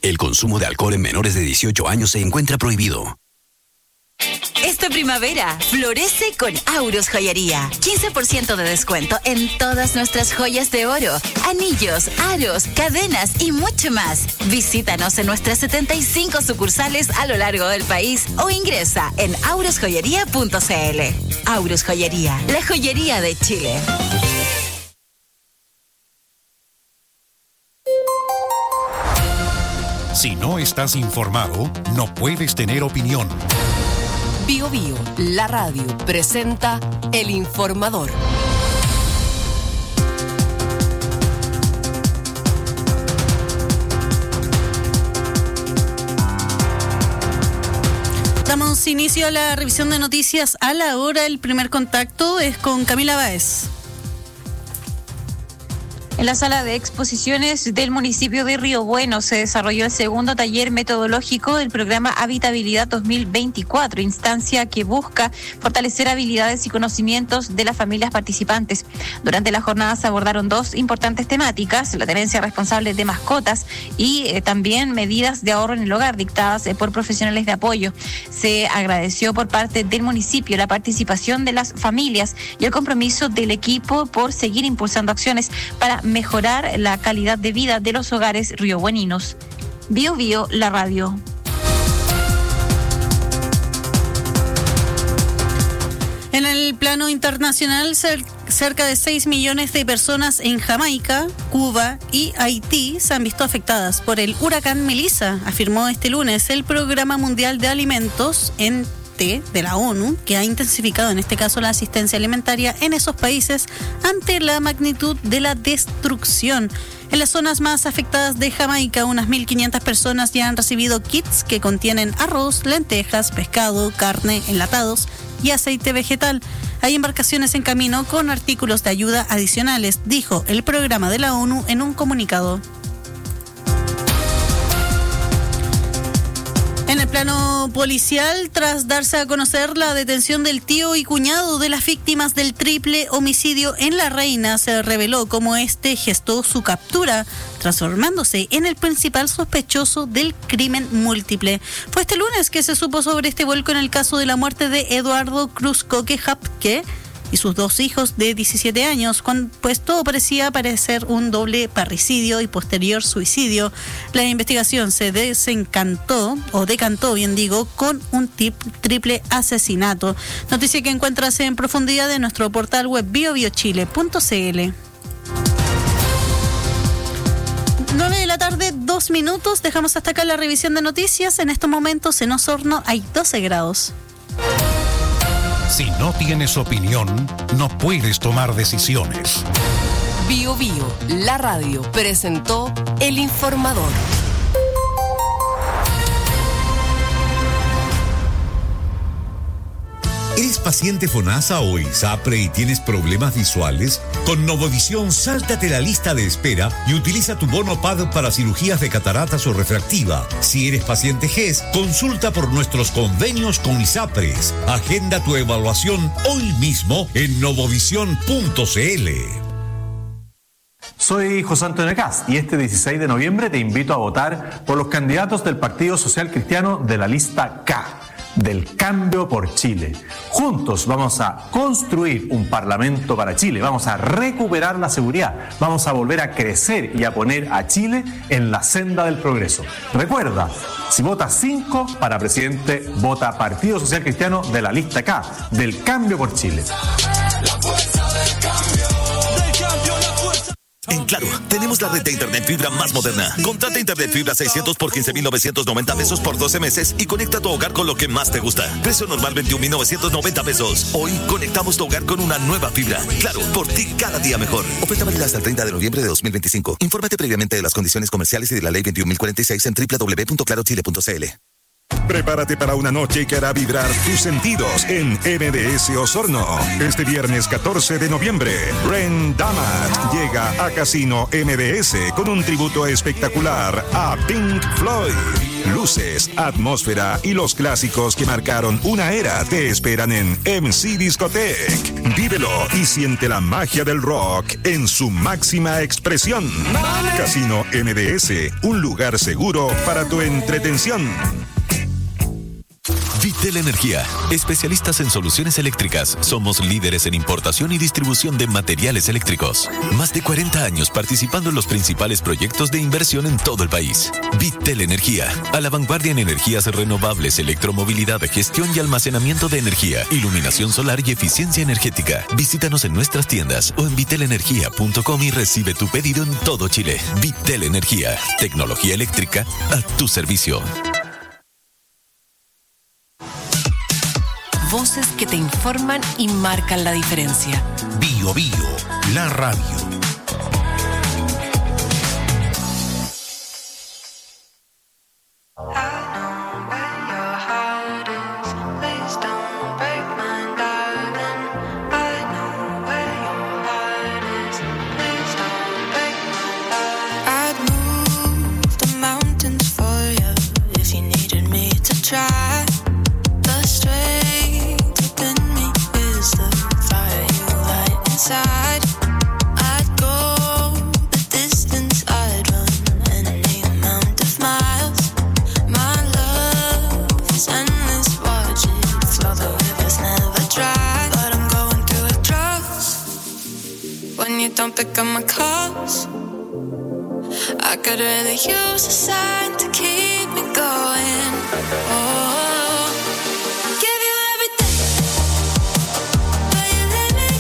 El consumo de alcohol en menores de 18 años se encuentra prohibido. Esta primavera, florece con Aurus Joyería. 15% de descuento en todas nuestras joyas de oro, anillos, aros, cadenas y mucho más. Visítanos en nuestras 75 sucursales a lo largo del país o ingresa en aurusjoyería.cl. Aurus Joyería, la joyería de Chile. Si no estás informado, no puedes tener opinión. Bio Bio, la radio, presenta El Informador. Damos inicio a la revisión de noticias a la hora. El primer contacto es con Camila Báez. En la sala de exposiciones del municipio de Río Bueno se desarrolló el segundo taller metodológico del programa Habitabilidad 2024, instancia que busca fortalecer habilidades y conocimientos de las familias participantes. Durante la jornada se abordaron dos importantes temáticas: la tenencia responsable de mascotas y también medidas de ahorro en el hogar dictadas por profesionales de apoyo. Se agradeció por parte del municipio la participación de las familias y el compromiso del equipo por seguir impulsando acciones para mejorar la calidad de vida de los hogares riobueninos. Bio Bio, la radio. En el plano internacional, cerca de 6 millones de personas en Jamaica, Cuba y Haití se han visto afectadas por el huracán Melissa, afirmó este lunes el Programa Mundial de Alimentos de la ONU, que ha intensificado en este caso la asistencia alimentaria en esos países ante la magnitud de la destrucción. En las zonas más afectadas de Jamaica, unas 1.500 personas ya han recibido kits que contienen arroz, lentejas, pescado, carne, enlatados y aceite vegetal. Hay embarcaciones en camino con artículos de ayuda adicionales, dijo el programa de la ONU en un comunicado. En el plano policial, tras darse a conocer la detención del tío y cuñado de las víctimas del triple homicidio en La Reina, se reveló cómo este gestó su captura, transformándose en el principal sospechoso del crimen múltiple. Fue este lunes que se supo sobre este vuelco en el caso de la muerte de Eduardo Cruz Coque Japque y sus dos hijos de 17 años, pues todo parecía parecer un doble parricidio y posterior suicidio. La investigación se decantó, con un triple asesinato. Noticia que encuentras en profundidad en nuestro portal web biobiochile.cl. 9 de la tarde, 2 minutos. Dejamos hasta acá la revisión de noticias. En estos momentos en Osorno hay 12 grados. Si no tienes opinión, no puedes tomar decisiones. Bio Bio, la radio, presentó El Informador. ¿Eres paciente FONASA o ISAPRE y tienes problemas visuales? Con Novovisión, sáltate la lista de espera y utiliza tu bono PAD para cirugías de cataratas o refractiva. Si eres paciente GES, consulta por nuestros convenios con ISAPRES. Agenda tu evaluación hoy mismo en novovision.cl. Soy José Antonio Cast y este 16 de noviembre te invito a votar por los candidatos del Partido Social Cristiano de la lista K, del Cambio por Chile. Juntos vamos a construir un parlamento para Chile, vamos a recuperar la seguridad, vamos a volver a crecer y a poner a Chile en la senda del progreso. Recuerda, si votas 5 para presidente, vota Partido Social Cristiano de la lista K, del Cambio por Chile. En Claro, tenemos la red de internet fibra más moderna. Contrata internet fibra 600 por 15,990 pesos por 12 meses y conecta tu hogar con lo que más te gusta. Precio normal 21,990 pesos. Hoy conectamos tu hogar con una nueva fibra. Claro, por ti cada día mejor. Oferta válida hasta el 30 de noviembre de 2025. Infórmate previamente de las condiciones comerciales y de la ley 21.046 en www.clarochile.cl. Prepárate para una noche que hará vibrar tus sentidos en MDS Osorno. Este viernes 14 de noviembre, Ren Damat llega a Casino MDS con un tributo espectacular a Pink Floyd. Luces, atmósfera y los clásicos que marcaron una era te esperan en MC Discotech. Vívelo y siente la magia del rock en su máxima expresión. Casino MDS, un lugar seguro para tu entretención. Vitel Energía, especialistas en soluciones eléctricas. Somos líderes en importación y distribución de materiales eléctricos. Más de 40 años participando en los principales proyectos de inversión en todo el país. Vitel Energía, a la vanguardia en energías renovables, electromovilidad, gestión y almacenamiento de energía, iluminación solar y eficiencia energética. Visítanos en nuestras tiendas o en vitelenergia.com y recibe tu pedido en todo Chile. Vitel Energía, tecnología eléctrica a tu servicio. Voces que te informan y marcan la diferencia. Bio Bio, la radio. Don't pick up my calls. I could really use a sign to keep me going. Oh, give you everything, but you let me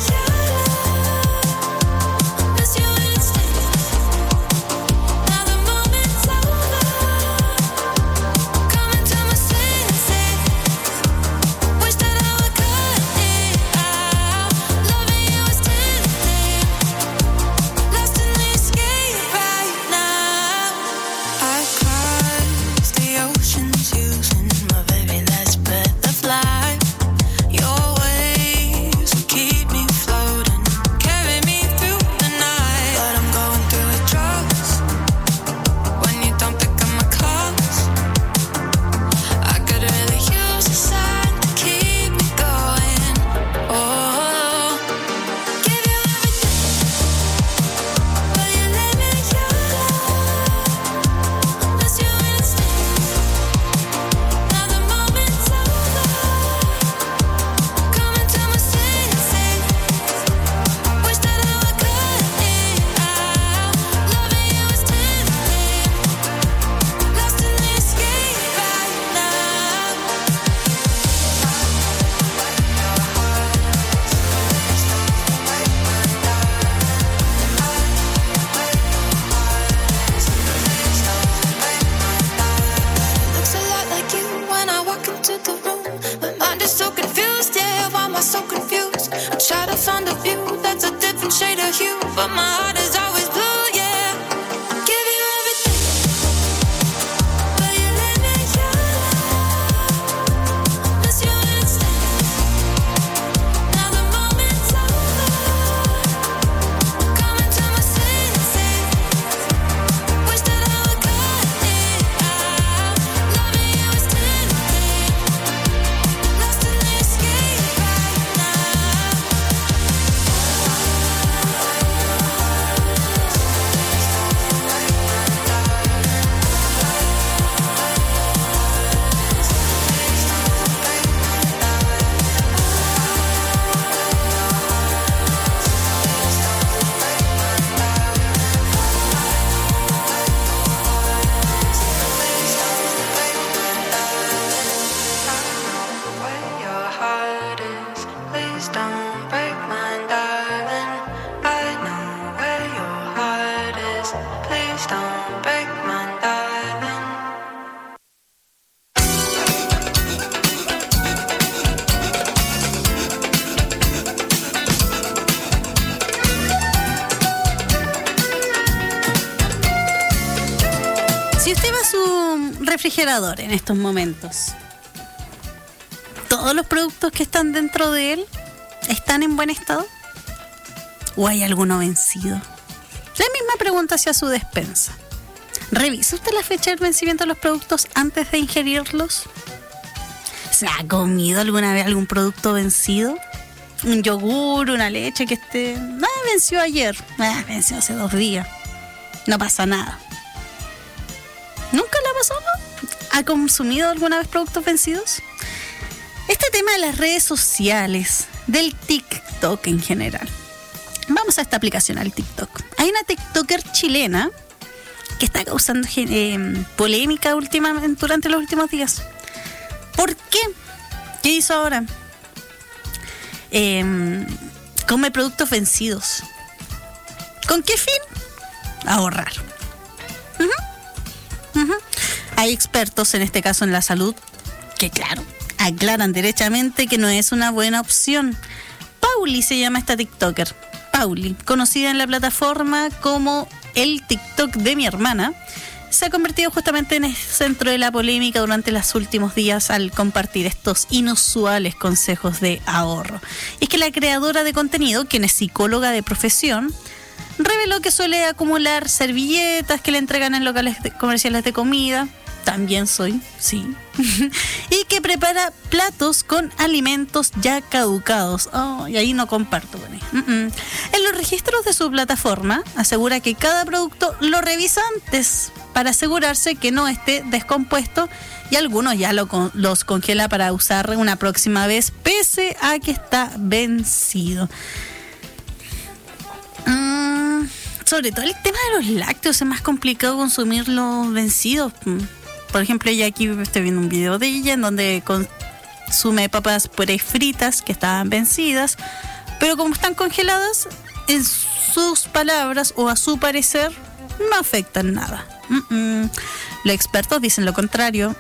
down. Miss you instant. Now the moment's over. Coming to my senses. Wish that I would cut it out. Loving you is tempting. Lost in the escape right now. I crossed the oceans using my very last breath of life. Your waves will keep me floating, carry me through the night. But I'm going through withdrawals when you don't pick up my calls. I could really use a sign to keep me going. Oh, give you everything, but you let me down. Miss you instant. Now the moment's over. Coming to my senses. Wish that I would cut it out. Loving you is tempting. Lost in the escape right now. Looks a lot like you when I walk into the room. My mind is so confused, yeah, why am I so confused? I try to find a view that's a different shade of hue, but my heart is always blue, yeah. Give you everything, but you let me down. Miss you instant. Now the moment's over. Coming to my senses. Wish that I would cut it out. Loving you is tempting. Lost in the escape right now. Where your heart is, please don't break mine, darling. I know where your heart is, please don't break mine, darling. Si usted va a su refrigerador en estos momentos ¿Todos los productos que están dentro de él están en buen estado? ¿O hay alguno vencido? La misma pregunta hacia su despensa. ¿Revisa usted la fecha del vencimiento de los productos antes de ingerirlos? ¿Se ha comido alguna vez algún producto vencido? Un yogur, una leche que esté... venció ayer. Venció hace 2 días. No pasa nada. ¿Nunca le ha pasado? ¿Ha consumido alguna vez productos vencidos? Este tema de las redes sociales, del TikTok en general. Vamos a esta aplicación, al TikTok. Hay una TikToker chilena que está causando polémica últimamente durante los últimos días. ¿Por qué? ¿Qué hizo ahora? Come productos vencidos. ¿Con qué fin? Ahorrar. Hay expertos, en este caso en la salud, que claro, aclaran derechamente que no es una buena opción. Pauli se llama esta TikToker. Pauli, conocida en la plataforma como el TikTok de mi hermana, se ha convertido justamente en el centro de la polémica durante los últimos días al compartir estos inusuales consejos de ahorro. Y es que la creadora de contenido, quien es psicóloga de profesión, reveló que suele acumular servilletas que le entregan en locales comerciales de comida. También soy, sí. Y que prepara platos con alimentos ya caducados. Y ahí no comparto con él. En los registros de su plataforma asegura que cada producto lo revisa antes para asegurarse que no esté descompuesto, y algunos ya los congela para usar una próxima vez pese a que está vencido. Sobre todo el tema de los lácteos, es más complicado consumirlos vencidos. Por ejemplo, ella aquí estoy viendo un video de ella en donde consume papas fritas que estaban vencidas, pero como están congeladas, en sus palabras o a su parecer, no afectan nada. Los expertos dicen lo contrario.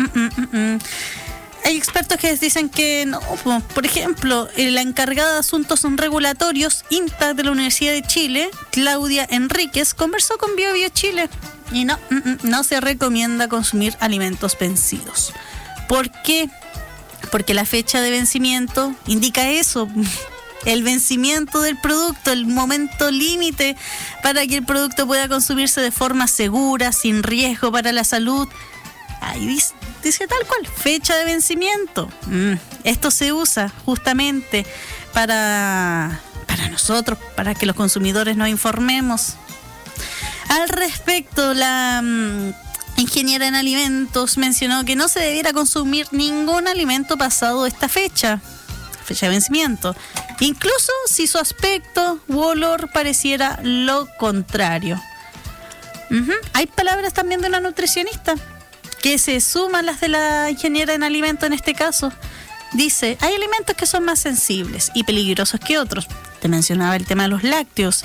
Hay expertos que dicen que no. Por ejemplo, la encargada de asuntos regulatorios INTA de la Universidad de Chile, Claudia Enríquez, conversó con BioBio Chile y no se recomienda consumir alimentos vencidos. ¿Por qué? Porque la fecha de vencimiento indica eso. El vencimiento del producto, el momento límite para que el producto pueda consumirse de forma segura, sin riesgo para la salud. Ahí dice tal cual, fecha de vencimiento. Esto se usa justamente para nosotros, para que los consumidores nos informemos. Al respecto, la ingeniera en alimentos mencionó que no se debiera consumir ningún alimento pasado esta fecha de vencimiento, incluso si su aspecto u olor pareciera lo contrario. Hay palabras también de una nutricionista que se suman las de la ingeniera en alimentos en este caso. Dice, hay alimentos que son más sensibles y peligrosos que otros. Te mencionaba el tema de los lácteos.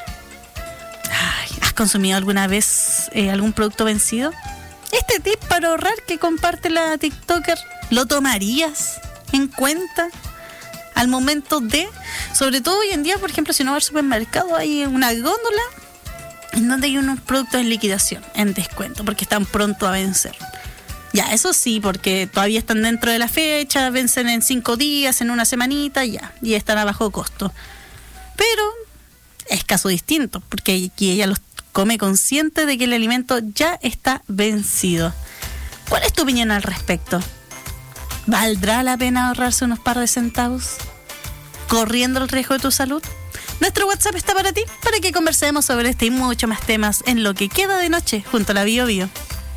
¿Has consumido alguna vez algún producto vencido? Este tip para ahorrar que comparte la TikToker, ¿lo tomarías en cuenta al momento de? Sobre todo hoy en día, por ejemplo, si no vas al supermercado, hay una góndola en donde hay unos productos en liquidación, en descuento, porque están pronto a vencer. Ya, eso sí, porque todavía están dentro de la fecha, vencen en 5 días, en una semanita, ya, y están a bajo costo. Pero es caso distinto, porque aquí ella los come consciente de que el alimento ya está vencido. ¿Cuál es tu opinión al respecto? ¿Valdrá la pena ahorrarse unos par de centavos, corriendo el riesgo de tu salud? Nuestro WhatsApp está para ti, para que conversemos sobre este y muchos más temas en lo que queda de noche junto a la BioBio.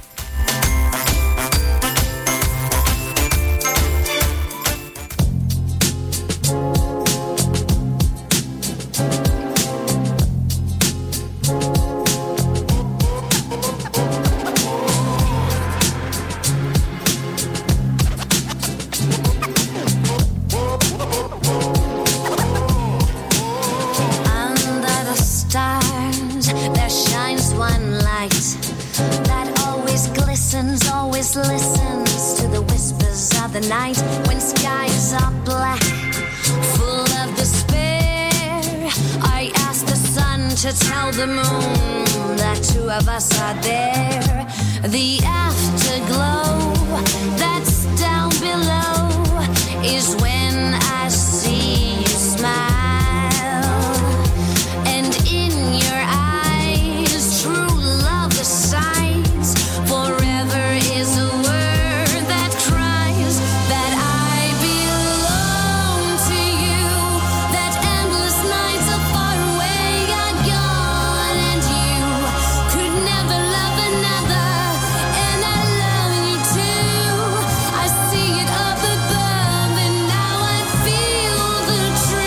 Listens to the whispers of the night when skies are black, full of despair. I ask the sun to tell the moon that 2 of us are there. The afterglow that's down below is when I see you smile, and in your eyes true love resides. Forever is a word that cries that I belong to you, that endless nights are far away are gone, and you could never love another, and I love you too. I see it up above, and now I feel the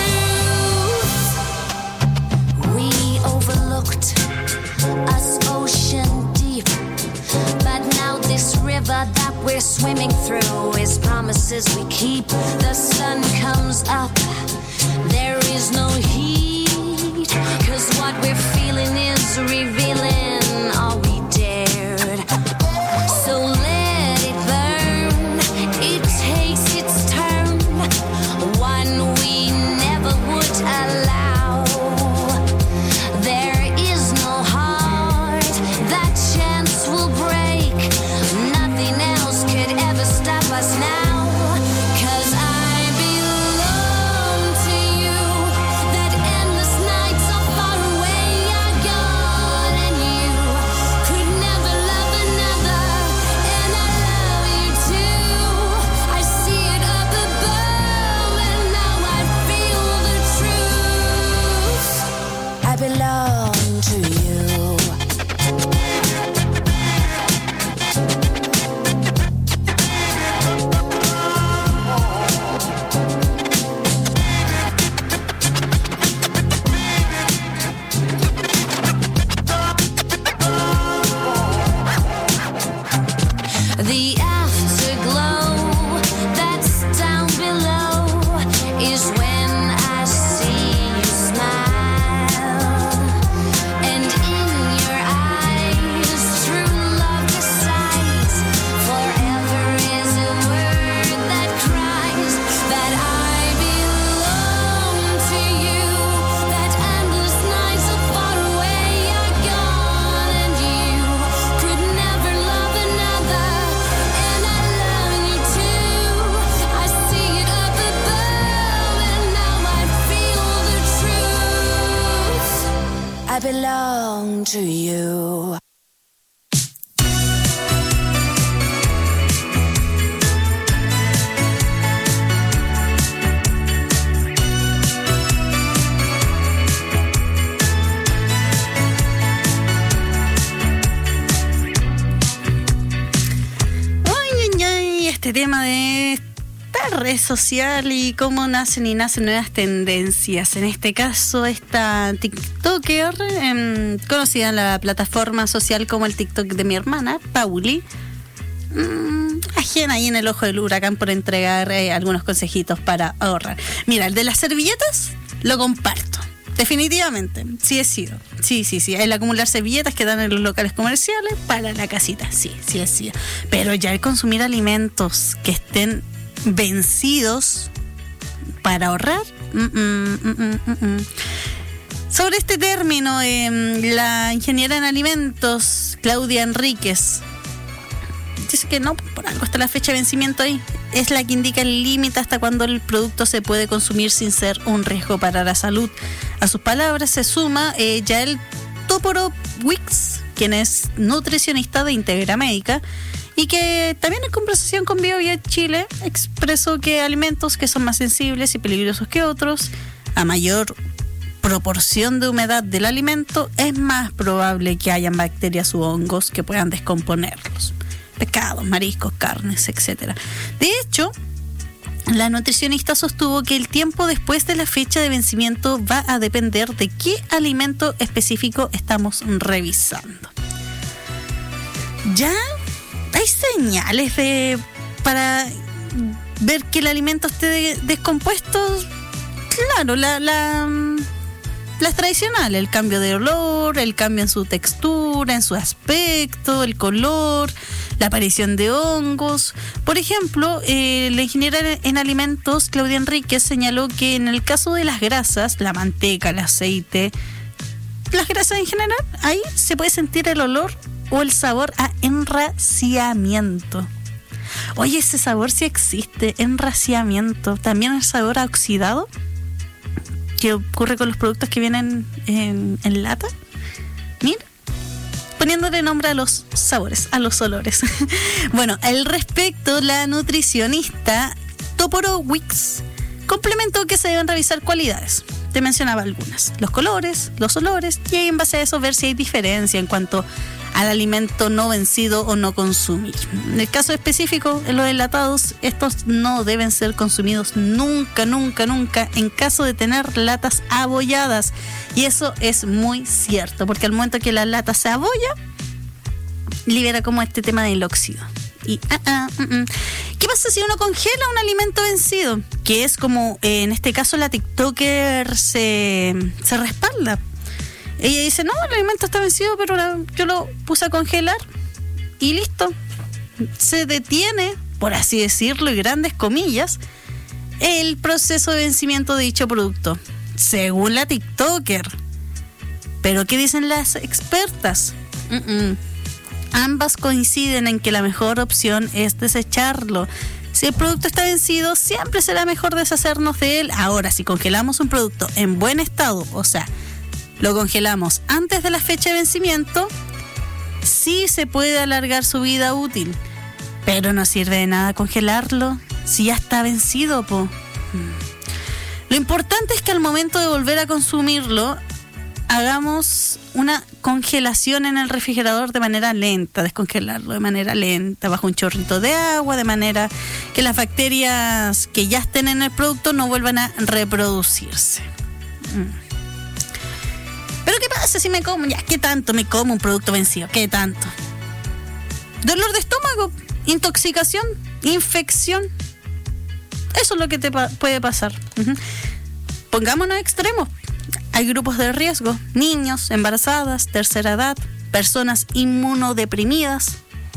truth. We overlooked us ocean deep, but now this river that we're swimming through is promises we keep. The sun comes up, there is no heat, 'cause what we're feeling is revealing all we dared. So let it burn, it takes its turn, one we never would allow. There is no heart that chance will break, nothing else could ever stop us now, 'cause I belong to you, that endless nights are far away are gone, and you could never love another, and I love you too. I see it up above, and now I feel the truth. I belong to you. The afterglow that's down below is when I see you smile, and in your eyes true love resides. Forever is a word that cries that I belong to you, that endless nights are far away are gone, and you could never love another, and I love you too. I see it up above, and now I feel the truth. I belong to you. Ay, este tema de esta red social y cómo nacen y nacen nuevas tendencias. En este caso, esta TikToker, conocida en la plataforma social como el TikTok de mi hermana, Pauli, ajena ahí en el ojo del huracán por entregar algunos consejitos para ahorrar. Mira, el de las servilletas lo comparto. Definitivamente, sí he sido. Sí. El acumular servilletas que dan en los locales comerciales para la casita, sí he sido. Pero ya el consumir alimentos que estén vencidos para ahorrar, Sobre este término, la ingeniera en alimentos, Claudia Enríquez, dice que no, por algo está la fecha de vencimiento ahí. Es la que indica el límite hasta cuando el producto se puede consumir sin ser un riesgo para la salud. A sus palabras se suma Yael Toporowicz, quien es nutricionista de Integra Médica, y que también en conversación con BioBio Chile expresó que alimentos que son más sensibles y peligrosos que otros, a mayor proporción de humedad del alimento, es más probable que hayan bacterias u hongos que puedan descomponerlos. Pescados, mariscos, carnes, etc. De hecho, la nutricionista sostuvo que el tiempo después de la fecha de vencimiento va a depender de qué alimento específico estamos revisando. Ya hay señales para ver que el alimento esté descompuesto. Claro, las tradicionales, el cambio de olor, el cambio en su textura, en su aspecto, el color, la aparición de hongos. Por ejemplo, la ingeniera en alimentos, Claudia Enríquez, señaló que en el caso de las grasas, la manteca, el aceite, las grasas en general, ahí se puede sentir el olor o el sabor a enraciamiento. Oye, ese sabor sí existe, enraciamiento. También el sabor a oxidado, que ocurre con los productos que vienen en lata. Mira, poniéndole nombre a los sabores, a los olores. Bueno, al respecto, la nutricionista Toporo Wicks complementó que se deben revisar cualidades. Te mencionaba algunas: los colores, los olores, y ahí en base a eso ver si hay diferencia en cuanto al alimento no vencido o no consumir. En el caso específico, en los enlatados, estos no deben ser consumidos nunca, nunca, nunca en caso de tener latas abolladas. Y eso es muy cierto, porque al momento que la lata se abolla, libera como este tema del óxido. Y ¿qué pasa si uno congela un alimento vencido? Que es como, en este caso, la TikToker se respalda. Ella dice, no, el alimento está vencido, pero yo lo puse a congelar y listo. Se detiene, por así decirlo, y grandes comillas, el proceso de vencimiento de dicho producto, según la TikToker. Pero ¿qué dicen las expertas? Ambas coinciden en que la mejor opción es desecharlo. Si el producto está vencido, siempre será mejor deshacernos de él. Ahora, si congelamos un producto en buen estado, o sea, lo congelamos antes de la fecha de vencimiento, sí se puede alargar su vida útil, pero no sirve de nada congelarlo si ya está vencido, po. Lo importante es que al momento de volver a consumirlo, hagamos una congelación en el refrigerador de manera lenta, descongelarlo de manera lenta, bajo un chorrito de agua, de manera que las bacterias que ya estén en el producto no vuelvan a reproducirse. Pero ¿qué pasa si me como? ¿Qué tanto me como un producto vencido? ¿Qué tanto? Dolor de estómago, intoxicación, infección. Eso es lo que te puede pasar. Pongámonos extremos. Hay grupos de riesgo: niños, embarazadas, tercera edad, personas inmunodeprimidas.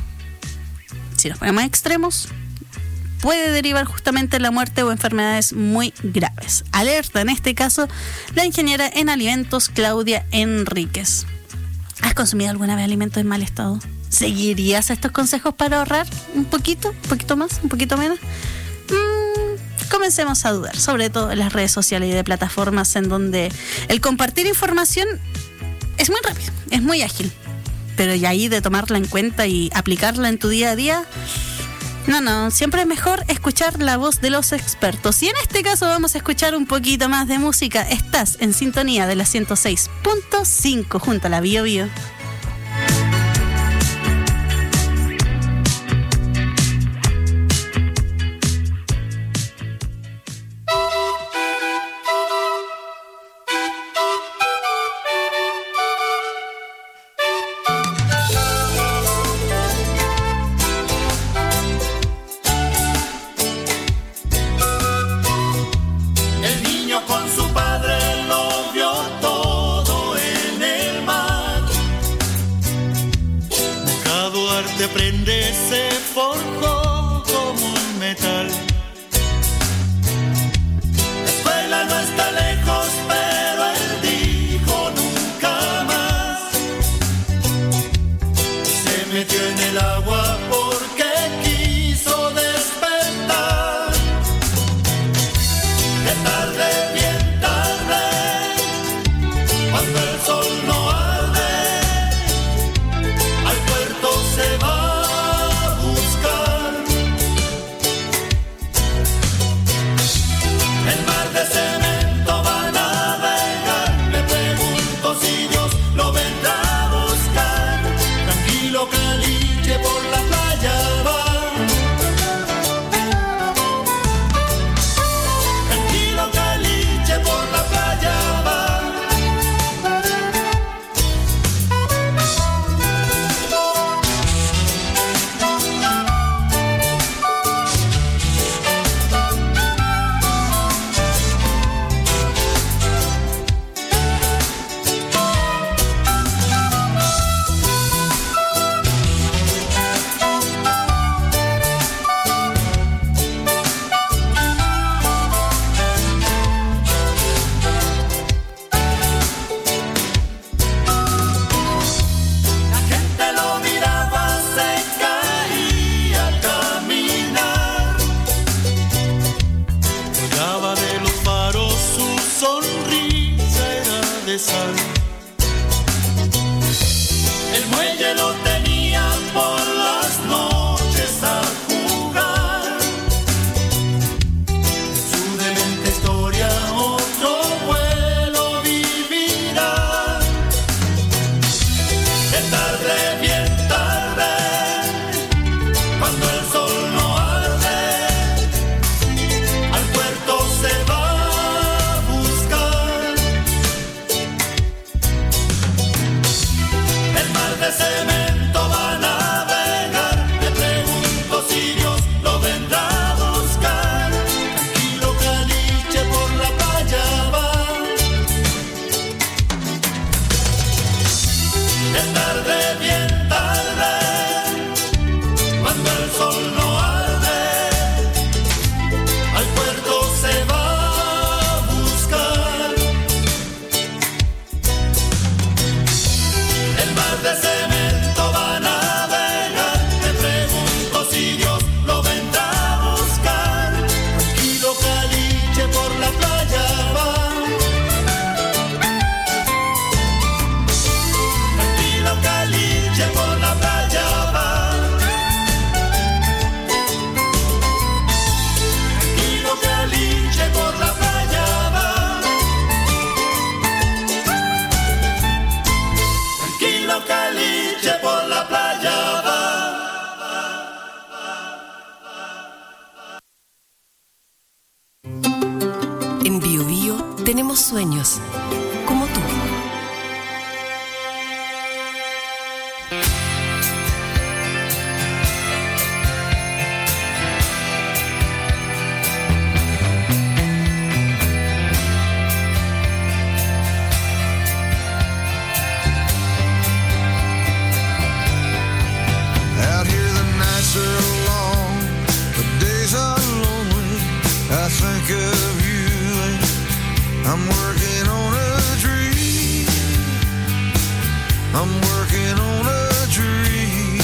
Si nos ponemos extremos, puede derivar justamente la muerte o enfermedades muy graves. Alerta en este caso la ingeniera en alimentos Claudia Enríquez. ¿Has consumido alguna vez alimentos en mal estado? ¿Seguirías estos consejos para ahorrar un poquito más, un poquito menos? Comencemos a dudar, sobre todo en las redes sociales y de plataformas en donde el compartir información es muy rápido, es muy ágil, pero ya ahí de tomarla en cuenta y aplicarla en tu día a día, no, siempre es mejor escuchar la voz de los expertos. Y en este caso vamos a escuchar un poquito más de música. Estás en sintonía de la 106.5 junto a la Bio Bio. Se va a buscar. sol no arde, al puerto se va a buscar. El mar de cemento va a navegar, te pregunto si Dios lo vendrá a buscar. Tranquilo caliche por la playa va. Tranquilo caliche por la playa va. Tranquilo caliche por la playa va. Tranquilo caliche por la playa va. En Bio Bio tenemos sueños, como tú. Out here the nights are long, the days are lonely. I think of you and I'm working on a dream. I'm working on a dream.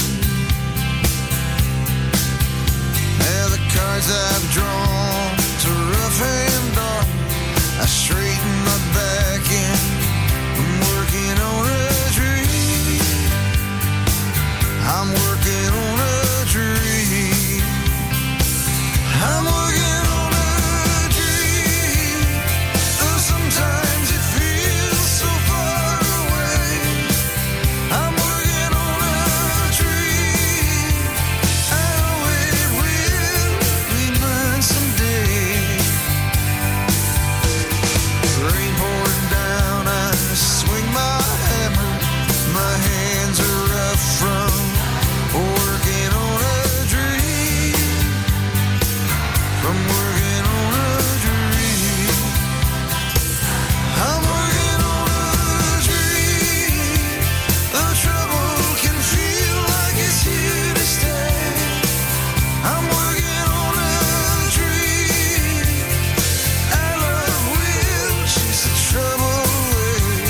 Now the cards I've drawn to rough and dark, I straighten my back and I'm working on a dream. I'm working on a dream. I'm working on a dream. Though sometimes it feels so far away. I'm working on a dream. I know it will be mine someday. Rain pouring down, I swing my hammer. My hands are rough from working on a dream. From working on a dream. I'm working on a dream. The trouble can feel like it's here to stay. I'm working on a dream. Our love will chase the trouble away.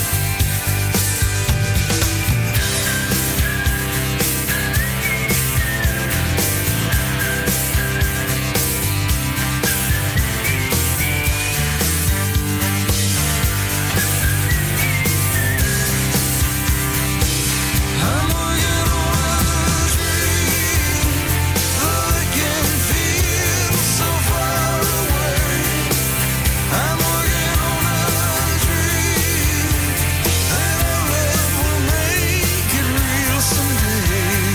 I'm working on a dream. Though it can feel so far away. I'm working on a dream. And our love will make it real someday.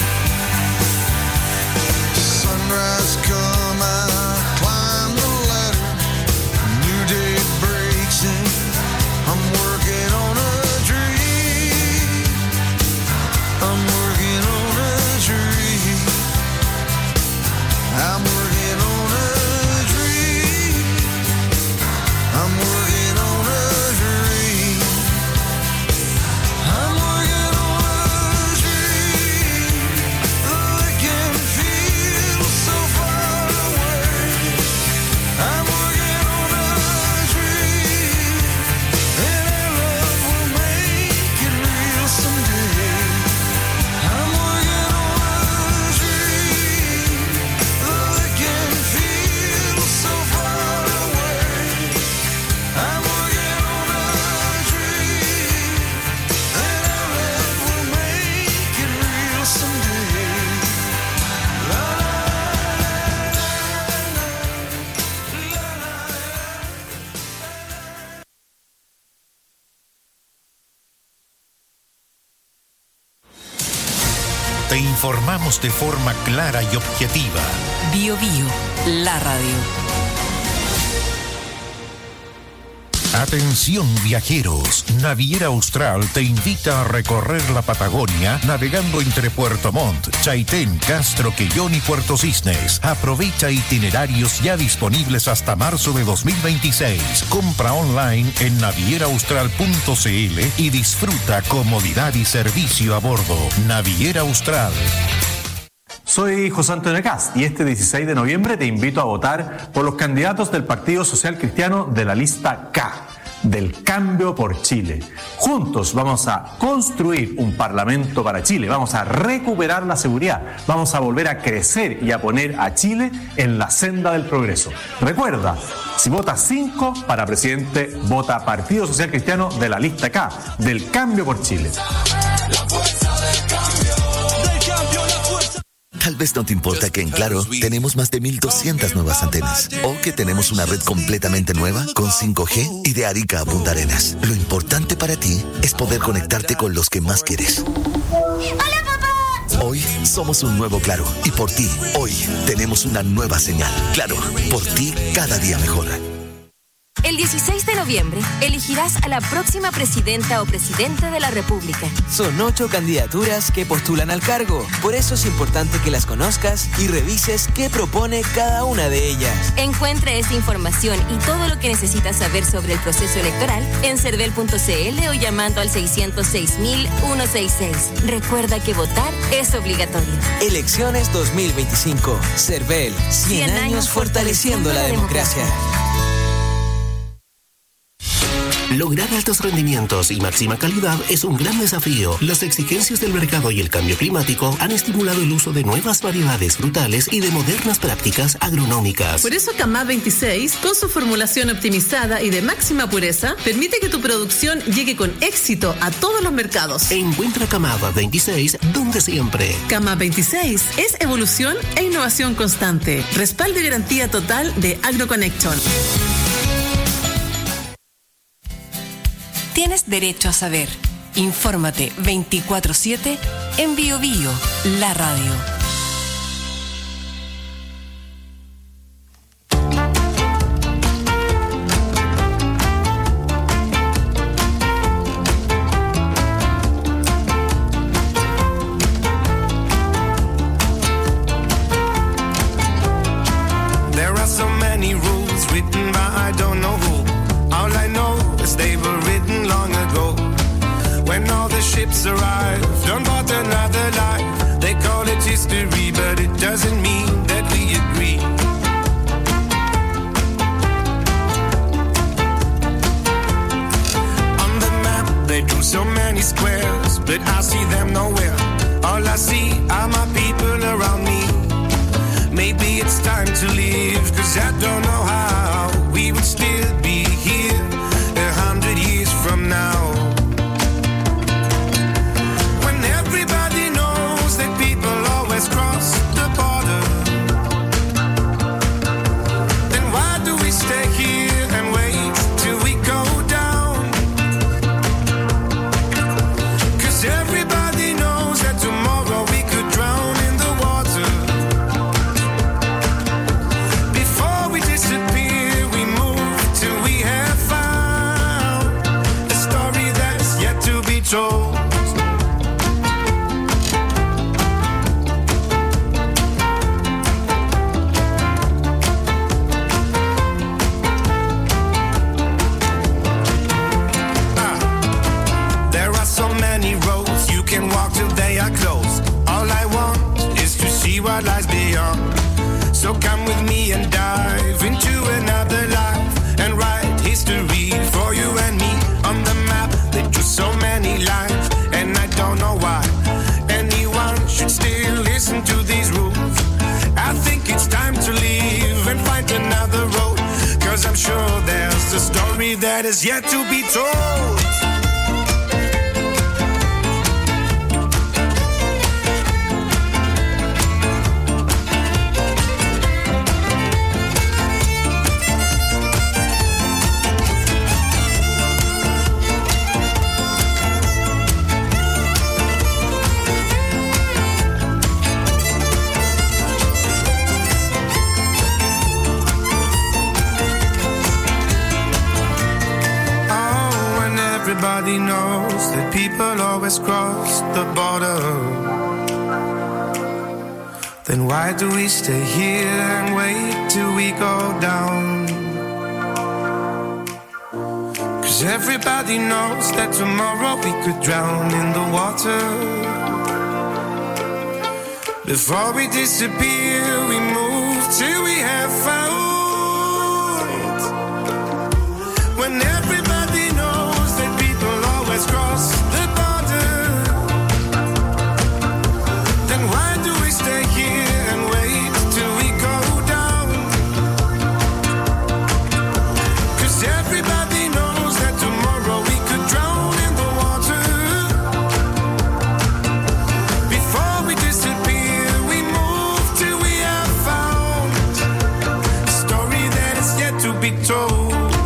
Sunrise come, I climb the ladder. A new day breaks in. I'm working on a dream. I'm working on a dream. I'm working on a dream. I'm working on a dream. I'm working on a dream. Though it can feel so far away. I'm working on a dream. And our love will make it real someday. I'm working on a dream. Though it can feel so far away. I'm working on a dream. And our love will make it real someday. La la Te informamos de forma clara y objetiva. Bio Bio, la radio. Atención viajeros, Naviera Austral te invita a recorrer la Patagonia navegando entre Puerto Montt, Chaitén, Castro, Quellón y Puerto Cisnes. Aprovecha itinerarios ya disponibles hasta marzo de 2026. Compra online en navieraaustral.cl y disfruta comodidad y servicio a bordo. Naviera Austral. Soy José Antonio Cast y este 16 de noviembre te invito a votar por los candidatos del Partido Social Cristiano de la lista K, del Cambio por Chile. Juntos vamos a construir un parlamento para Chile, vamos a recuperar la seguridad, vamos a volver a crecer y a poner a Chile en la senda del progreso. Recuerda, si votas 5 para presidente, vota Partido Social Cristiano de la lista K, del Cambio por Chile. Tal vez no te importa que en Claro tenemos más de 1,200 nuevas antenas o que tenemos una red completamente nueva con 5G y de Arica a Punta Arenas. Lo importante para ti es poder conectarte con los que más quieres. ¡Hola, papá! Hoy somos un nuevo Claro y por ti, hoy tenemos una nueva señal. Claro, por ti cada día mejor. El 16 de noviembre elegirás a la próxima presidenta o presidente de la República. Son 8 candidaturas que postulan al cargo. Por eso es importante que las conozcas y revises qué propone cada una de ellas. Encuentra esta información y todo lo que necesitas saber sobre el proceso electoral en cervel.cl o llamando al 606.166. Recuerda que votar es obligatorio. Elecciones 2025. Cervel. 100 años fortaleciendo la democracia. Lograr altos rendimientos y máxima calidad es un gran desafío. Las exigencias del mercado y el cambio climático han estimulado el uso de nuevas variedades frutales y de modernas prácticas agronómicas. Por eso Camad 26, con su formulación optimizada y de máxima pureza, permite que tu producción llegue con éxito a todos los mercados. Encuentra Camad 26 donde siempre. Camad 26 es evolución e innovación constante. Respaldo y garantía total de AgroConnection. Tienes derecho a saber. Infórmate 24/7 en Bio Bio, la radio. There are so many rules written by I don't know who. All I know is they were written long ago. When all the ships arrived on board another life, they call it history, but it doesn't mean that we agree. On the map they drew so many squares, but I see them nowhere. All I see are my people around me. Maybe it's time to leave, 'cause I don't know how we would still be here 100 years from now. When everybody knows that people always cross the border, then why do we stay here and wait till we go down? 'Cause everybody knows that tomorrow we could drown in the water. Before we disappear, we move till we have found a story that's yet to be told. There are so many roads you can walk till they are closed. All I want is to see what lies beyond. So come with me and dive into another life and write history for you and me. On the map they drew so many lines, and I don't know why anyone should still listen to these rules. I think it's time to leave and find another road, 'cause I'm sure there's a story that is yet to be told. Oh, and everybody knows that people always cross the border. Then why do we stay here and wait till we go down? 'Cause everybody knows that tomorrow we could drown in the water. Before we disappear, we move till we have found. When everybody knows that people always cross the border, then why do we stay here and wait till we go down? 'Cause everybody knows that tomorrow we could drown in the water. Before we disappear, we move till we have found a story that is yet to be told.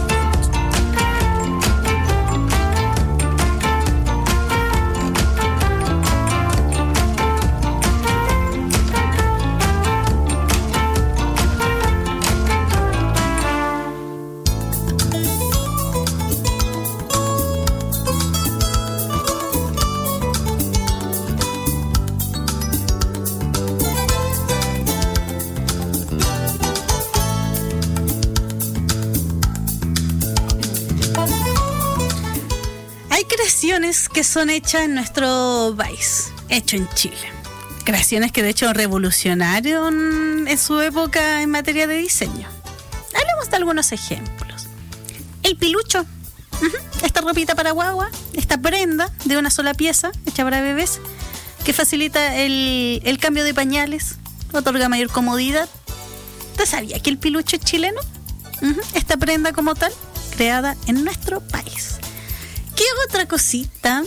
Hay creaciones que son hechas en nuestro país, hecho en Chile. Creaciones que de hecho revolucionaron en su época en materia de diseño. Hablemos de algunos ejemplos. El pilucho, esta ropita para guagua, esta prenda de una sola pieza hecha para bebés, que facilita el cambio de pañales, otorga mayor comodidad. ¿Usted sabía que el pilucho es chileno? Esta prenda como tal, creada en nuestro país. ¿Qué otra cosita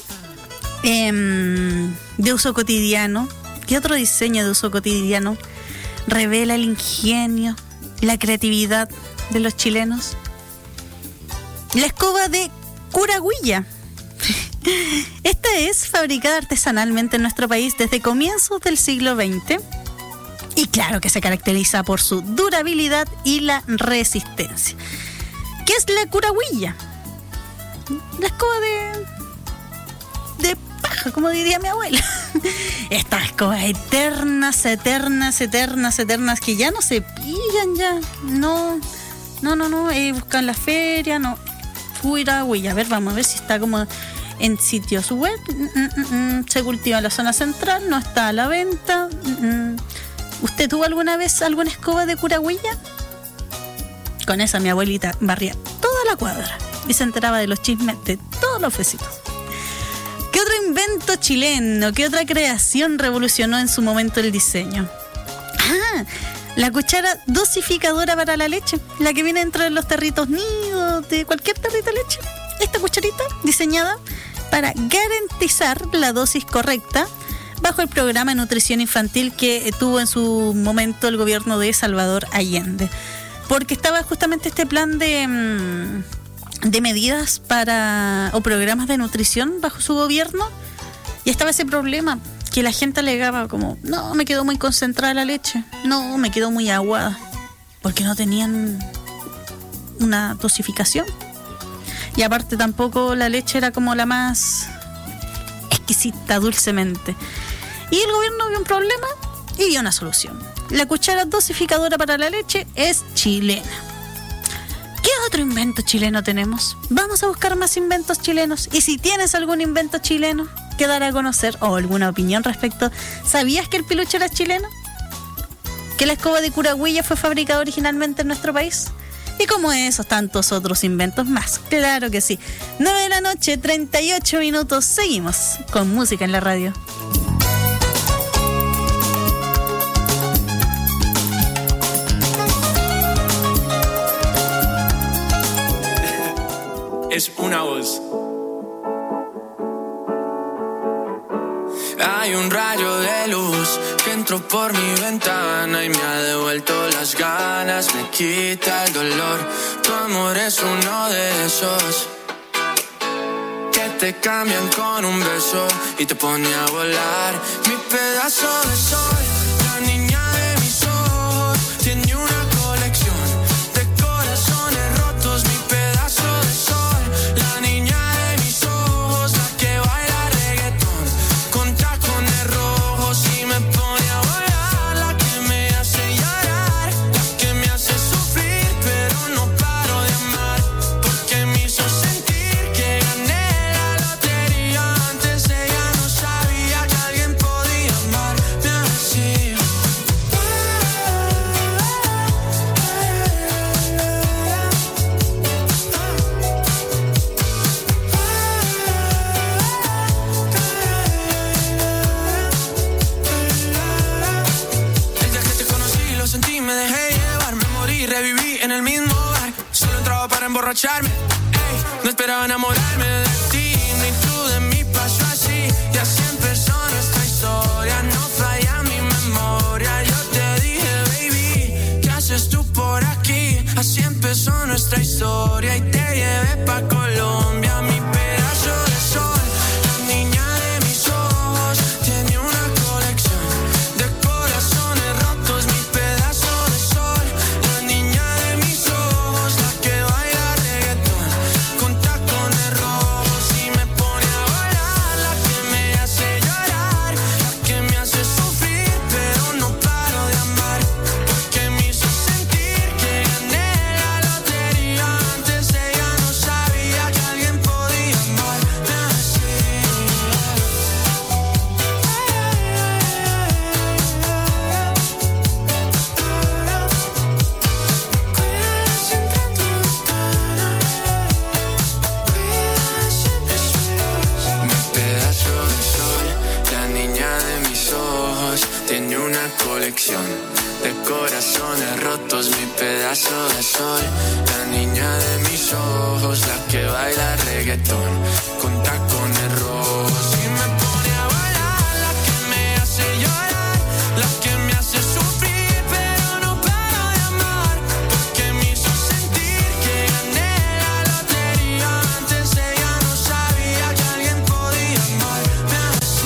de uso cotidiano? ¿Qué otro diseño de uso cotidiano revela el ingenio, la creatividad de los chilenos? La escoba de Curahuilla. Esta es fabricada artesanalmente en nuestro país desde comienzos del siglo XX y claro que se caracteriza por su durabilidad y la resistencia. ¿Qué es la Curahuilla? La escoba de paja, como diría mi abuela. Estas escobas eternas, que ya no se pillan ya. No, buscan en la feria, no. Curahuilla, a ver, vamos a ver si está como en sitios web. Se cultiva en la zona central, no está a la venta. ¿Usted tuvo alguna vez alguna escoba de Curahuilla? Con esa mi abuelita barría toda la cuadra y se enteraba de los chismes de todos los vecinos. ¿Qué otro invento chileno, qué otra creación revolucionó en su momento el diseño? La cuchara dosificadora para la leche, la que viene dentro de los tarritos nidos, de cualquier tarrito de leche. Esta cucharita diseñada para garantizar la dosis correcta bajo el programa de nutrición infantil que tuvo en su momento el gobierno de Salvador Allende. Porque estaba justamente este plan de medidas o programas de nutrición bajo su gobierno y estaba ese problema que la gente alegaba como, no, me quedó muy concentrada la leche, no, me quedó muy aguada, porque no tenían una dosificación y aparte tampoco la leche era como la más exquisita dulcemente y el gobierno vio un problema y vio una solución. La cuchara dosificadora para la leche es chilena. ¿Qué otro invento chileno tenemos? Vamos a buscar más inventos chilenos. Y si tienes algún invento chileno que dar a conocer o alguna opinión respecto, ¿sabías que el pilucho era chileno? ¿Que la escoba de Curahuilla fue fabricada originalmente en nuestro país? Y como esos tantos otros inventos más. Claro que sí. 9 de la noche, 38 minutos. Seguimos con música en la radio. Es una voz. Hay un rayo de luz que entró por mi ventana y me ha devuelto las ganas, me quita el dolor. Tu amor es uno de esos que te cambian con un beso y te pone a volar. Mi pedazo de sol, la niña de mis ojos, tiene una colección de corazones rotos. Mi pedazo de sol, la niña de mis ojos, la que baila reggaetón con tacones rojos y me pone a volar. La que me hace llorar, la que me hace sufrir, pero no paro de amar, porque me hizo sentir que gané la lotería. Antes ella no sabía que alguien podía amarme así. emborracharme. Ey, no esperaba enamorarme de ti, ni tú de mí pasó así. Y así empezó nuestra historia, no falla mi memoria. Yo te dije, baby, ¿qué haces tú por aquí? Así empezó nuestra historia y te llevé pa' Colombia, mi pedazo de sol. La niña de mis ojos tiene una colección de corazones rotos, mi pedazo de sol. La niña de mis ojos, la que baila reggaetón con tacones rojos y me pone a volar, la que me hace llorar, la que me hace sufrir, pero no paro de amar, porque me hizo sentir que gané la lotería. Antes ella no sabía que alguien podía amarme así. Mi pedazo de sol, la niña de mis ojos, tiene una colección de corazones rotos. Mi pedazo de sol, la niña de mis ojos, la que baila reggaetón con tacones rojos y me pone a volar, la que me hace llorar, la que me hace sufrir, pero no paro de amar, porque me hizo sentir que gané la lotería. Antes ella no sabía que alguien podía amarme así.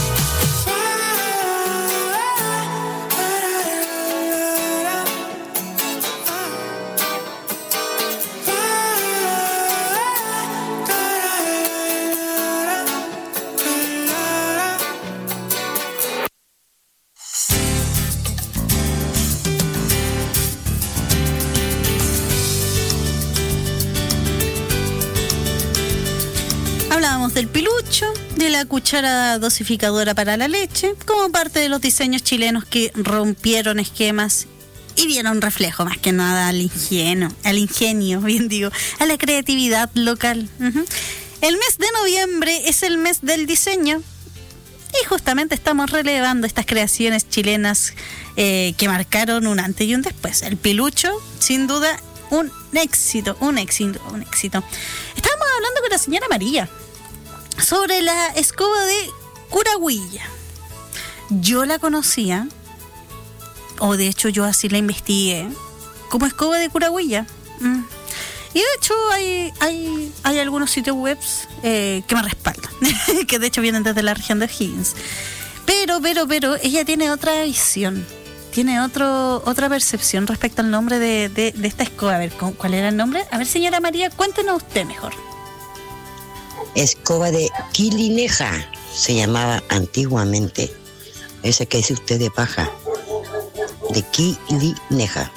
Hablábamos del pilucho, de la cuchara dosificadora para la leche, como parte de los diseños chilenos que rompieron esquemas y dieron reflejo más que nada al ingenio, bien digo, a la creatividad local. Ujú. El mes de noviembre es el mes del diseño y justamente estamos relevando estas creaciones chilenas que marcaron un antes y un después. El pilucho, sin duda, un éxito. Estábamos hablando con la señora María sobre la escoba de Curahuilla. Yo la conocía, o de hecho yo así la investigué, como escoba de Curahuilla. Y de hecho hay algunos sitios web que me respaldan, que de hecho vienen desde la región de O'Higgins. Pero ella tiene otra visión, tiene otra percepción respecto al nombre de esta escoba. A ver, ¿cuál era el nombre? A ver, señora María, cuéntenos usted mejor. Escoba de quilineja se llamaba antiguamente. Esa que dice usted de paja. De quilineja.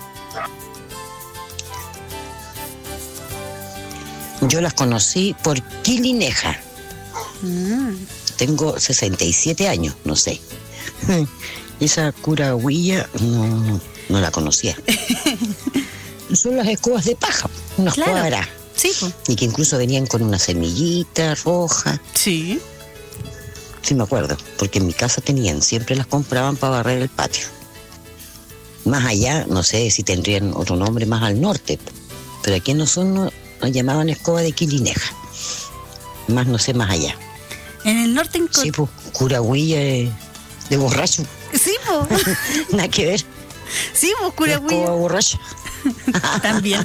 Yo las conocí por quilineja. Tengo 67 años, no sé. Esa Curahuilla no la conocía. Son las escobas de paja, unas cuadras. Sí, pues. Y que incluso venían con una semillita roja. Sí. Sí, me acuerdo, porque en mi casa siempre las compraban para barrer el patio. Más allá, no sé si tendrían otro nombre más al norte, pero aquí nos llamaban escoba de quilineja. Más no sé más allá. En el norte sí, pues, Curahuilla de borracho. Sí, pues. Nada que ver. Sí, pues, Curahuilla. Escoba borracha. También.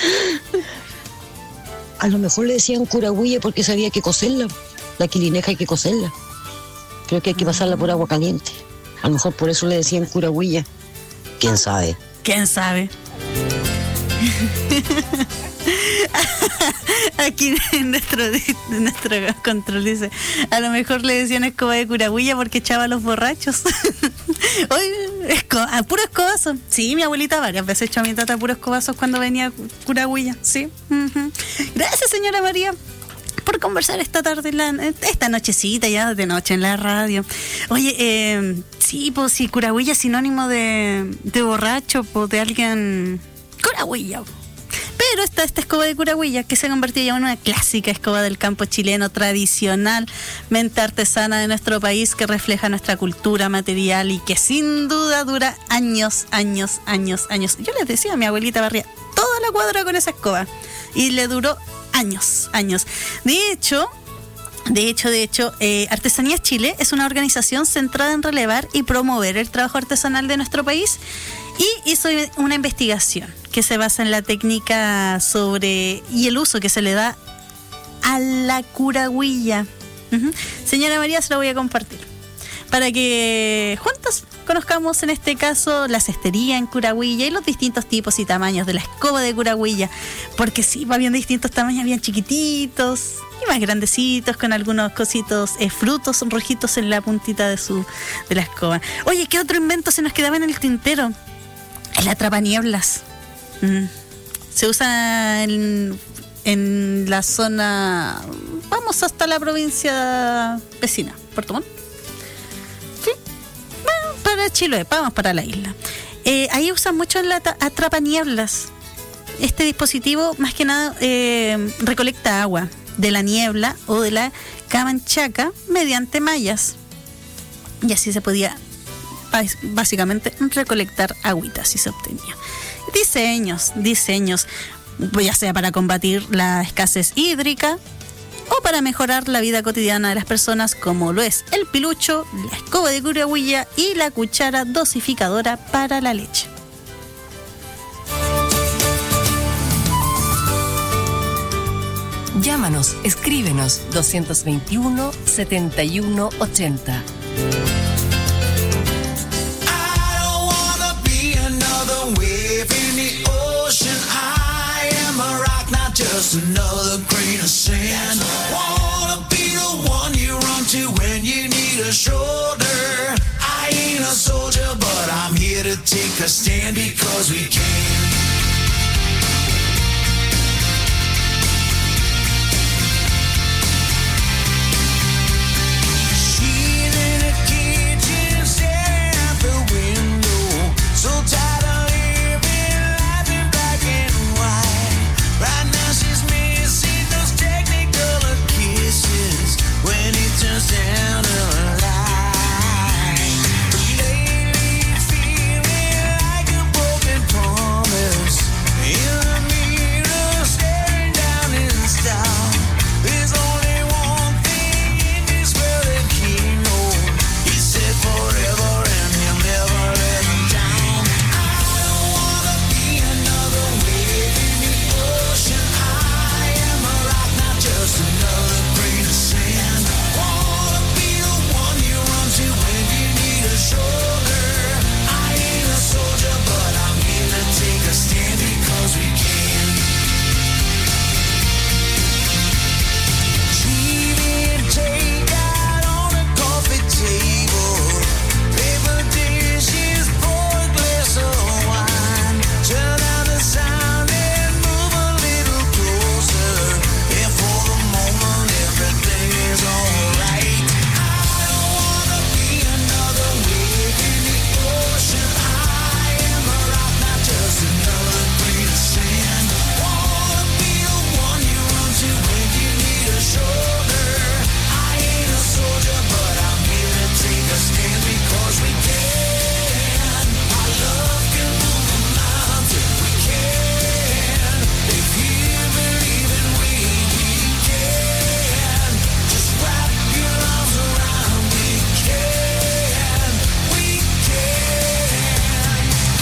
A lo mejor le decían Curahuilla porque sabía que cocerla. La quilineja hay que cocerla. Creo que hay que pasarla por agua caliente. A lo mejor por eso le decían Curahuilla. ¿Quién sabe? ¿Quién sabe? Aquí en nuestro control dice, a lo mejor le decían escoba de Curahuilla porque echaba a los borrachos. Oye, puro escobazo. Sí, mi abuelita varias veces echó a mi tata puro escobazos cuando venía a Curahuilla. Sí. Gracias, señora María, por conversar esta tarde, esta nochecita ya de noche en la radio. Oye, sí, pues sí, Curahuilla es sinónimo de borracho, pues de alguien. Curahuilla. Pero está esta escoba de Curahuilla que se ha convertido ya en una clásica escoba del campo chileno, tradicionalmente artesana de nuestro país, que refleja nuestra cultura material y que sin duda dura años. Yo les decía, mi abuelita barría todas la cuadra con esa escoba. Y le duró años. De hecho, Artesanías Chile es una organización centrada en relevar y promover el trabajo artesanal de nuestro país y hizo una investigación que se basa en la técnica y el uso que se le da a la curahuilla. Señora María, se la voy a compartir para que juntos conozcamos en este caso la cestería en curahuilla y los distintos tipos y tamaños de la escoba de curahuilla, porque sí, va bien de distintos tamaños, bien chiquititos y más grandecitos con algunos cositos, frutos rojitos en la puntita de la escoba. Oye, ¿qué otro invento se nos quedaba en el tintero? El atrapanieblas. Se usa en la zona, vamos hasta la provincia vecina, Puerto Montt. Sí, bueno, para Chiloé, vamos para la isla. Ahí usan mucho el atrapanieblas. Este dispositivo, más que nada, recolecta agua de la niebla o de la camanchaca mediante mallas. Y así se podía básicamente recolectar agüita, así se obtenía. Diseños, ya sea para combatir la escasez hídrica o para mejorar la vida cotidiana de las personas, como lo es el pilucho, la escoba de curahuilla y la cuchara dosificadora para la leche. Llámanos, escríbenos 221 71 80. Just another grain of sand. Wanna be the one you run to when you need a shoulder. I ain't a soldier, but I'm here to take a stand because we can. She's in a kitchen, staring out the window, so tired of living life in black and white. Right now she's missing those technicolor kisses when it turns down her light. Lately feeling like a broken promise. In the mirror staring down in style. There's only one thing in this world that he knows. He said forever and he'll never let him down. I don't wanna be another wave in the ocean. I am a rock, not just another grain of sand. Wanna be the one you run to when you need a shoulder. I ain't a soldier, but I'm here to take a stand because we can. TV and takeout on a coffee table. Paper dishes, pour a glass of wine. Turn down the sound and move a little closer. And for the moment, everything is alright. I don't wanna be another wave in the ocean. I am a rock, not just another grain of sand. Wanna be the one you run to when you need a shoulder. I ain't a soldier, but I'm here to take a stand because we can. Our love can move a mountain. We can. If you believe in we can. Just wrap your arms around. We can. We can.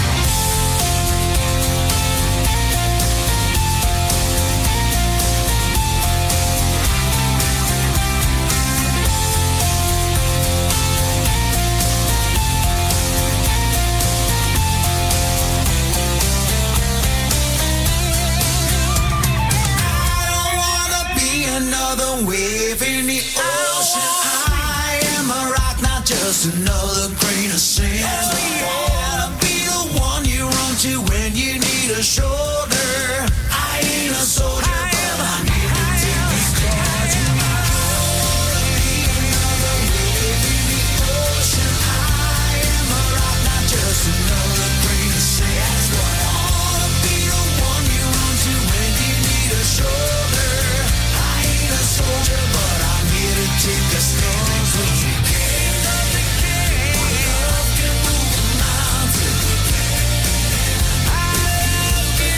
I don't wanna be another wave in the ocean. I am a rock, not just another grain of sand. I wanna be the one you run to when you need a shoulder. I ain't a soldier, but I'm here to take this charge. I wanna be another wave in the ocean. I am a rock, not just another grain of sand. I wanna be the one you run to when you need a shoulder. I ain't a soldier, but I'm here to take a stand because we can. Our love can move a mountain. Our love can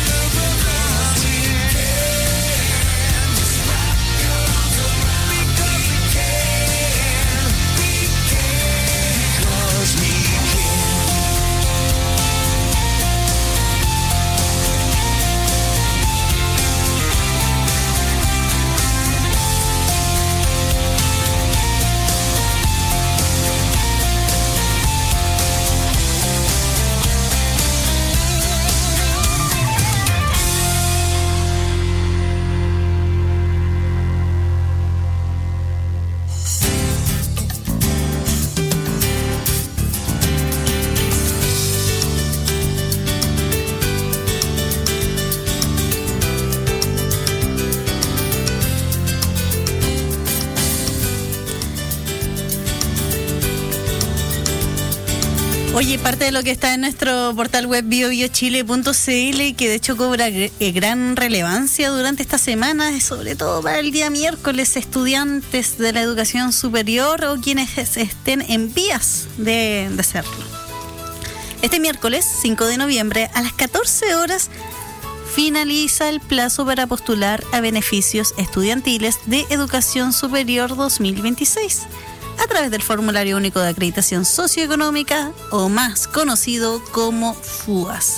Oye, parte de lo que está en nuestro portal web biobiochile.cl, que de hecho cobra gran relevancia durante esta semana, es sobre todo para el día miércoles, estudiantes de la educación superior o quienes estén en vías de hacerlo. Este miércoles, 5 de noviembre, a las 14 horas, finaliza el plazo para postular a beneficios estudiantiles de Educación Superior 2026. A través del Formulario Único de Acreditación Socioeconómica, o más conocido como FUAS.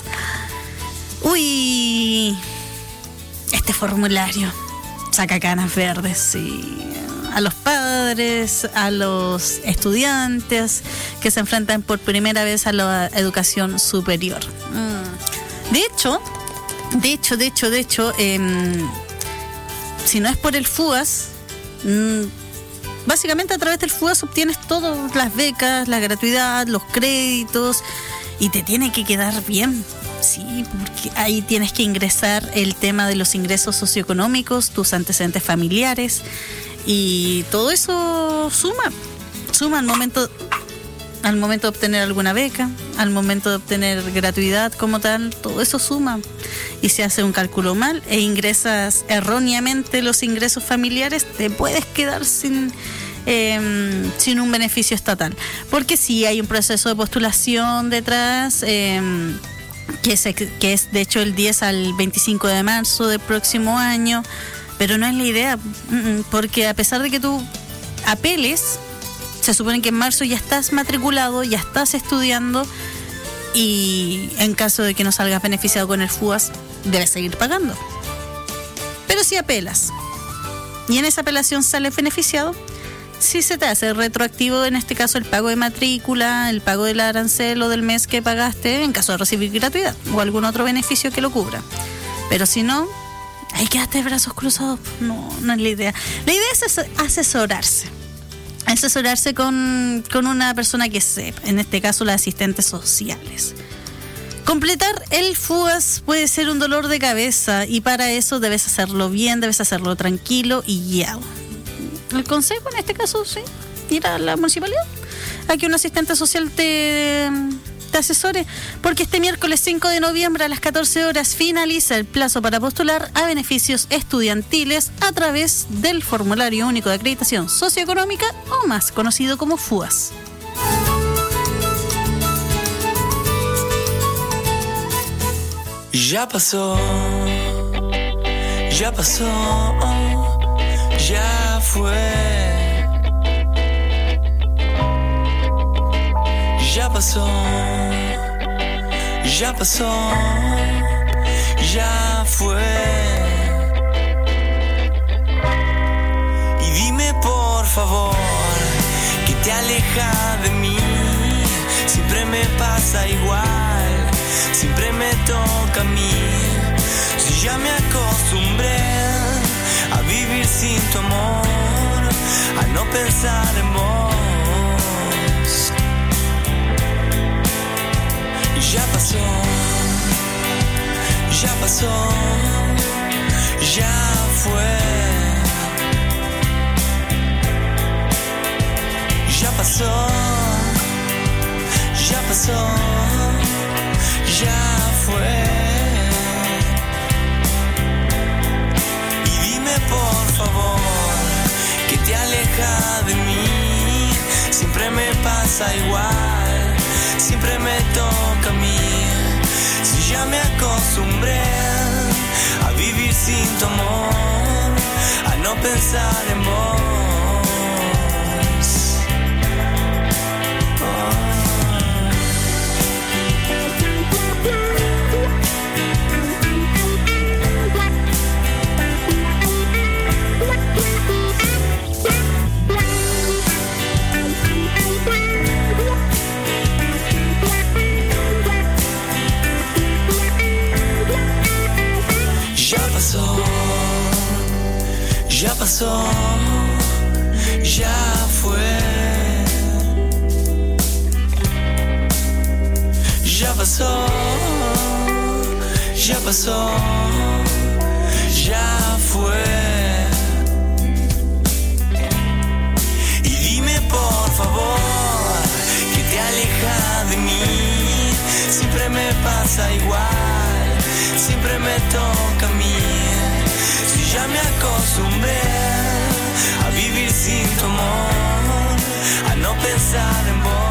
Uy, este formulario saca canas verdes, sí. A los padres, a los estudiantes que se enfrentan por primera vez a la educación superior. De hecho, si no es por el FUAS, básicamente a través del FUAS obtienes todas las becas, la gratuidad, los créditos, y te tiene que quedar bien, sí, porque ahí tienes que ingresar el tema de los ingresos socioeconómicos, tus antecedentes familiares, y todo eso suma al momento de obtener alguna beca, al momento de obtener gratuidad como tal, todo eso suma. Y si haces un cálculo mal e ingresas erróneamente los ingresos familiares, te puedes quedar sin un beneficio estatal. Porque sí hay un proceso de postulación detrás, que es de hecho el 10 al 25 de marzo del próximo año, pero no es la idea, porque a pesar de que tú apeles, se supone que en marzo ya estás matriculado, ya estás estudiando, y en caso de que no salgas beneficiado con el FUAS, debes seguir pagando. Pero si apelas y en esa apelación sales beneficiado, si se te hace retroactivo, en este caso el pago de matrícula, el pago del arancel o del mes que pagaste en caso de recibir gratuidad o algún otro beneficio que lo cubra. Pero si no, ahí quedaste de brazos cruzados. No es la idea. La idea es asesorarse con una persona que sepa, en este caso las asistentes sociales. Completar el FUAS puede ser un dolor de cabeza, y para eso debes hacerlo bien, debes hacerlo tranquilo y guiado. El consejo en este caso, sí, ir a la municipalidad a que un asistente social te asesore, porque este miércoles 5 de noviembre a las 14 horas finaliza el plazo para postular a beneficios estudiantiles a través del Formulario Único de Acreditación Socioeconómica, o más conocido como FUAS. Ya pasó, ya fue. Ya pasó, ya fue. Y dime por favor, que te aleja de mí. Siempre me pasa igual, siempre me toca a mí. Si ya me acostumbré a vivir sin tu amor, a no pensar en vos. Ya pasó, ya fue. Ya pasó, ya fue. Y dime por favor, que te aleja de mí. Siempre me pasa igual, siempre me toca a mí. Si ya me acostumbré a vivir sin tu amor, a no pensar en vos. Ya pasó, ya fue. Ya pasó, ya fue. Y dime por favor, que te aleja de mí. me pasa igual, siempre me toca a mí. Si ya me acostumbré a vivir sin tu amor, a no pensar en vos.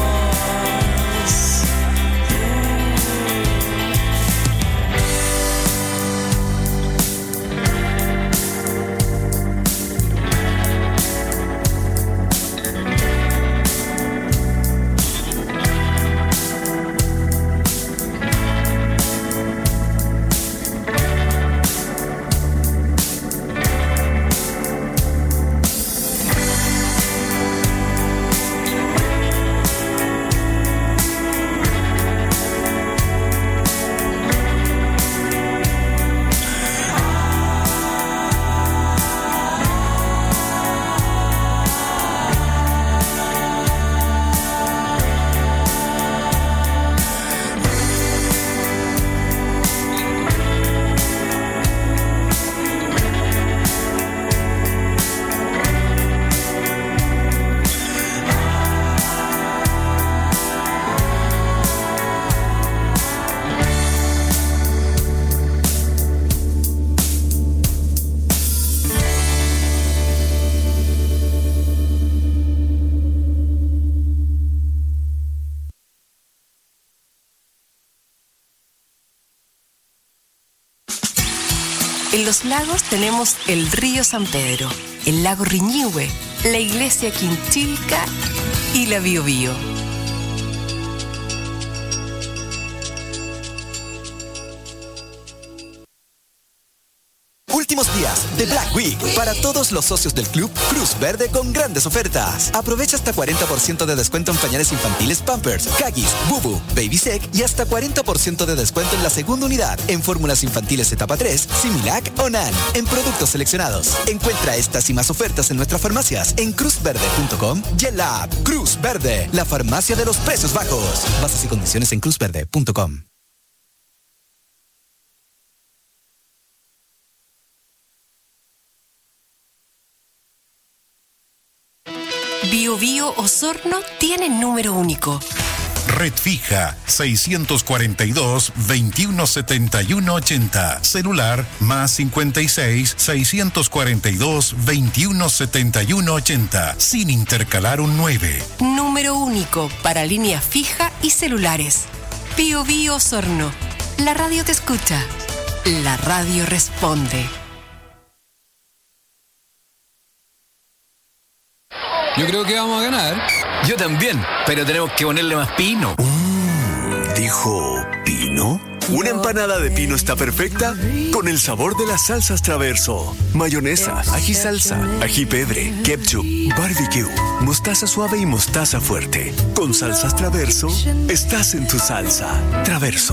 En Los Lagos tenemos el río San Pedro, el lago Riñihue, la iglesia Quinchilca y la Biobío. Últimos días de Black Week para todos los socios del club Cruz Verde con grandes ofertas. Aprovecha hasta 40% de descuento en pañales infantiles Pampers, Huggies, Bubu, Baby Sec y hasta 40% de descuento en la segunda unidad en fórmulas infantiles etapa 3, Similac o NAN en productos seleccionados. Encuentra estas y más ofertas en nuestras farmacias en cruzverde.com y en la app Cruz Verde, la farmacia de los precios bajos. Bases y condiciones en cruzverde.com. Biobío Osorno tiene número único. Red fija 642-217180. Celular más 56 642 217180. Sin intercalar un 9. Número único para línea fija y celulares. Biobío Osorno. La radio te escucha. La radio responde. Yo creo que vamos a ganar. Yo también, pero tenemos que ponerle más pino. ¿Dijo pino? Una empanada de pino está perfecta con el sabor de las salsas Traverso. Mayonesa, ají salsa, ají pedre, ketchup, barbecue, mostaza suave y mostaza fuerte. Con salsas Traverso, estás en tu salsa. Traverso.